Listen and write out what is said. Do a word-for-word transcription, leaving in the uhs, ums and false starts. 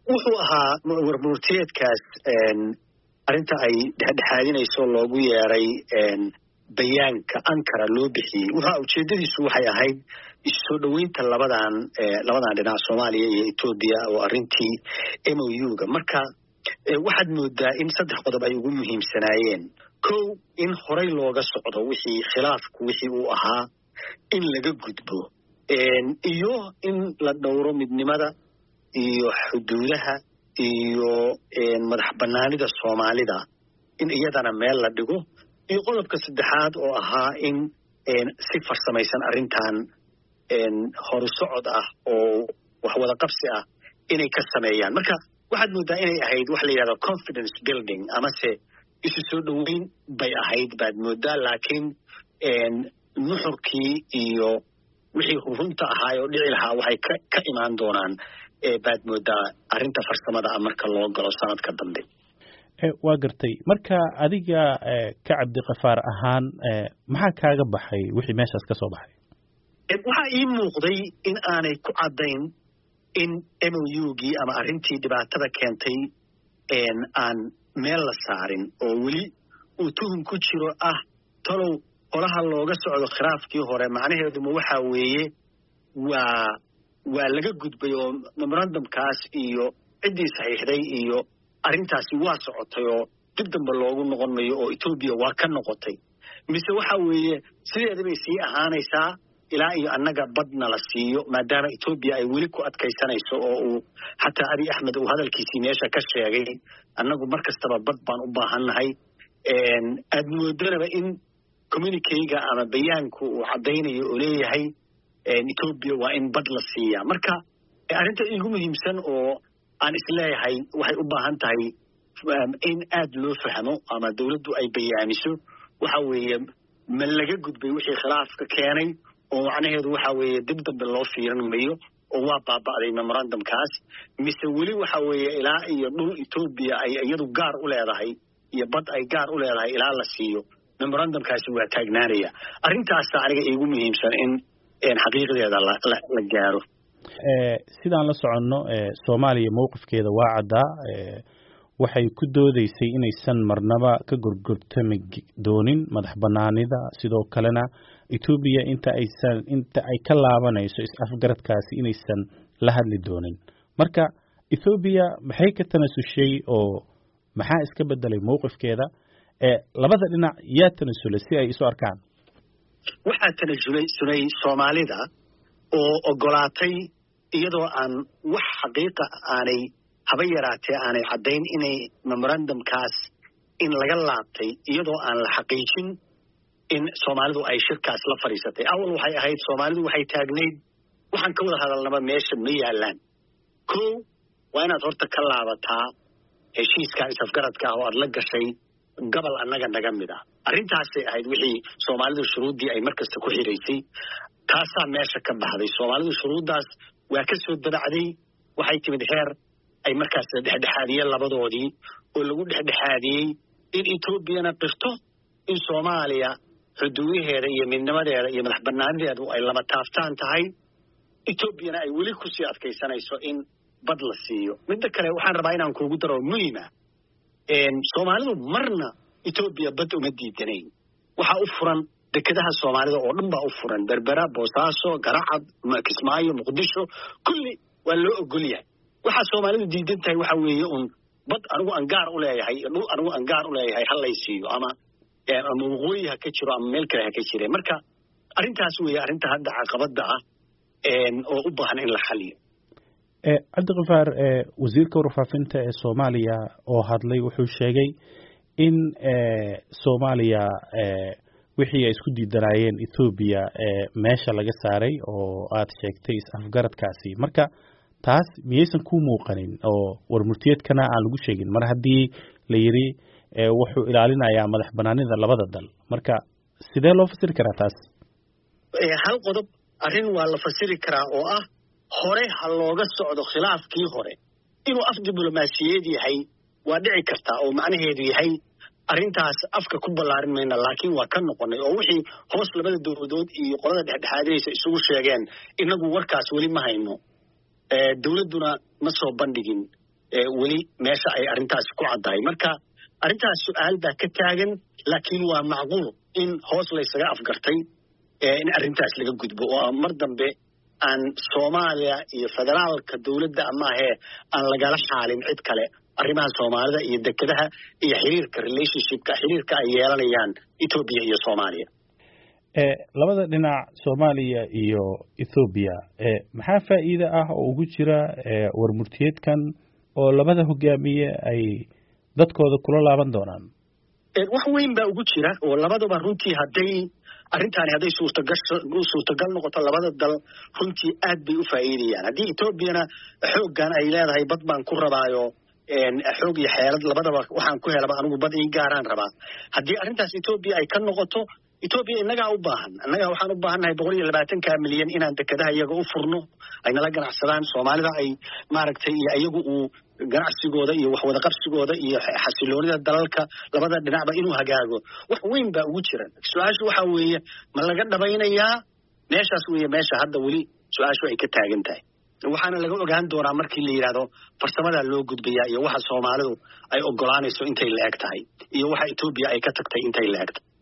wuxuu ahaa warmurtiyeedkaas arrinta ay dhexdhexaadinayso loogu yeeray bayaanka Ankara loo bixiyey waxa ujeedadiisu waxay ahayd isoo dhaweynta labadan labadan dhinac Soomaaliya iyo Ethiopia oo arrintii M O U-ga marka waxaad moodaa in saddex qodob ay ugu muhiimsanaayeen kow in horay looga socdo wixii khilaafku wixii uu ahaa in laga gudbo iyo in la dhowro midnimada iyo xuduudaha iyo madax banaanida Soomaalida in iyadana meel la dhigo iyo qodobka saddexaad oo ahaa in si farsamaysan arrintan horu socod ah oo wax wada qabsi ah inay ka sameeyaan marka waxaad moodaa inay ahayd wax la yiraahdo confidence building ama se isu soo dhaweyn bay ahayd baad moodaa laakiin nuxurkii iyo wixii runta ahaa oo dhici lahaa waxay ka imaan doonaan baad moodaa arrinta farsamada marka loo galo sanadka dambe waa gartay marka adiga ka Cabdi Qafaar ahaan maxaa kaaga baxay wixii meeshaas ka soo baxay waxa ii muuqday in aanay ku cadayn in M O U-gii ama arrintii dhibaatada keentay aan meel la saarin oo weli uu tuhum ku jiro ah talow qolaha looga socdo khilaafkii hore macnaheedu ma waxa weeye waa waa laga gudbay oo memorandumkaas iyo ciddii saxiixday iyo arrintaasi waa socotay oo dib dambe loogu noqon mayo oo Ethiopia waa ka noqotay mise waxa weeye sideedaba ay sii ahaanaysaa ilaa iyo annaga badna la siiyo maadaama Ethiopia ay weli ku adkaysanayso oo uu xataa Abiy Ahmed uu hadalkiisii meesha ka sheegay annagu markastaba bad baan u baahannahay aad moodanaba in communique-ga ama bayaanku uu cadaynayo oo leeyahay Ethiopia waa in bad la siiyaa marka arrinta ugu muhiimsan oo aan isleeyahay waxay u baahan tahay in aad loo fahmo ama dawladdu ay bayaaniso waxa weeye ma laga gudbay wixii khilaafka keenay oo macnaheedu waxa weeye dib dambe loo fiirin mayo oo waa baaba'day memorandumkaas mise weli waxa weeye ilaa iyo dhul Ethiopia ay iyadu gaar u leedahay iyo bad ay gaar u leedahay ilaa la siiyo memorandumkaasi waa taagnaanaya arrintaas aniga iigu muhiimsan in in xaqiiqadeeda la la gaaro ee sidaan la soconno ee Soomaaliya mowqifkeeda waa cadaa ee waxay ku doodaysay inaysan marnaba ka gurgurtami doonin madax banaanida sidoo kalena Ethiopia inta aysan inta ay ka laabanayso is-afgaradkaasi inaysan la hadli doonin marka Ethiopia maxay ka tanasushay oo maxaa iska bedelay mowqifkeeda ee labada dhinac yaa tanasulay si ay isu arkaan waxaa tanasulay sunay Soomaalida oo ogolaatay iyadoo aan wax xaqiiqa aanay haba yaraatee aanay cadayn inay memorandumkaas in laga laabtay iyadoo aan la xaqiijin in Soomaalidu ay shirkaas la fariisatay awal waxay ahayd Soomaalidu waxay taagneyd waxaan ka wada hadalnaba meesha ma yaalaan koo waa inaad horta ka laabataa heshiiska isafgaradka oo aad la gashay gobol annaga naga mid ah arrintaasay ahayd wixii Soomaalidu shuruudii ay markasta ku xiraysay taasaa meesha ka baxday Soomaalidu shuruudaas waa ka soo dabacday waxay timid heer ay markaas dhexdhexaadiyeen labadoodii oo lagu dhexdhexaadiyey in Ethiopia qirto in Soomaaliya xuduudaheeda iyo midnimadeeda iyo madax banaanideedu ay lama taaftaan tahay Ethiopia ay weli ku sii adkaysanayso in bad la siiyo midda kale waxaan rabaa inaan kuugu daro muhiim ah een Soomaalidu marna Ethiopia bad uma diidanayn waxa u furan dekedaha Soomaalida oo dhan baa u furan Berbera Boosaaso Garacad Kismaayo Muqdisho kulli waa loo ogol yahay waxa Soomaalidu diidan tahay waxa weeye un bad anigu aan gaar u leeyahay dhul anigu aan gaar u leeyahay hal lay siiyo ama ama waqooyi ha ka jiro ama meel kale ha ka jire marka arrintaas weeye arrinta hadda caqabada ah een oo u baahan in la xaliyo ee Cabdi Qafaar ee wasiirka warfaafinta ee Soomaaliya oo hadlay wuxuu sheegay in ee Soomaaliya ee wixii ay isku diidanayeen Ethiopia ee meesha laga saaray oo aad sheegtay is-afgaradkaasi marka taas miyaysan ku muuqanin oo warmurtiyeedkana aan lagu sheegin mar haddii la yiri ee wuxuu ilaalinayaa madax banaanida labada dal marka sidee loo fasiri karaa taas ee hal qodob arrin waa la fasiri karaa oo ah hore ha looga socdo khilaafkii hore inuu af diblomaasiyeed yahay waa dhici kartaa oo macnaheedu yahay arrintaas afka ku ballaarin mayna laakiin waa ka noqonay oo wixii hoos labada dowladood iyo qolada dhexdhexaadinaysa isugu sheegeen inagu warkaas weli ma hayno ee dawladuna ma soo bandhigin weli meesha ay arrintaasi ku caddahay marka arrintaas su-aal baa ka taagan laakiin waa macquul in hoos laysaga afgartay in arrintaas laga gudbo oo mar dambe aan Soomaaliya iyo federaalka dawladda ama ahee aan lagala xaalin cid kale arrimaha Soomaalida iyo dekedaha iyo xiriirka relationshipka xiriirka ay yeelanayaan Ethiopia iyo Soomaaliya ee labada dhinac Soomaaliya iyo Ethiopia ee maxaa faa'iido ah oo ugu jira ee warmurtiyeedkan oo labada hogaamiye ay dadkooda kula laaban doonaan ee wax weyn baa ugu jira oo labaduba runtii haday arrintaani haday suurtagal suurtagal noqoto labada dal runtii aad bay u faa'iideyaan hadii Ethiopia xooggan ay leedahay bad baan ku rabaayo een xoog iyo xeelad labadaba waxaan ku helaba anigu bad in gaaraan rabaa hadii arrintaas Ethiopia ay ka noqoto Ethiopia inaga u baahan anaga waxaan u baahanahay boqol iyo labaatan milyan inaan dekedaha iyaga u furno ay nala ganacsadaan Soomaalida ay maaragtay iyagu uu ganacsigooda iyo wax wada qabsigooda iyo xasiloonida dalalka labada dhinacba inuu hagaago wax weyn baa ugu jira su'aashu waxa weeye ma laga dhabaynayaa meeshaas weeye meesha hadda wali su'aashu ay ka taagan tahay waxaana laga ogaan doonaa markii la yiraahdo farsamada loo gudbiyaa iyo waxa Soomaalidu ay ogolaanayso intay la eg tahay iyo waxa Ethiopia ay ka tagtay intay la eg tahay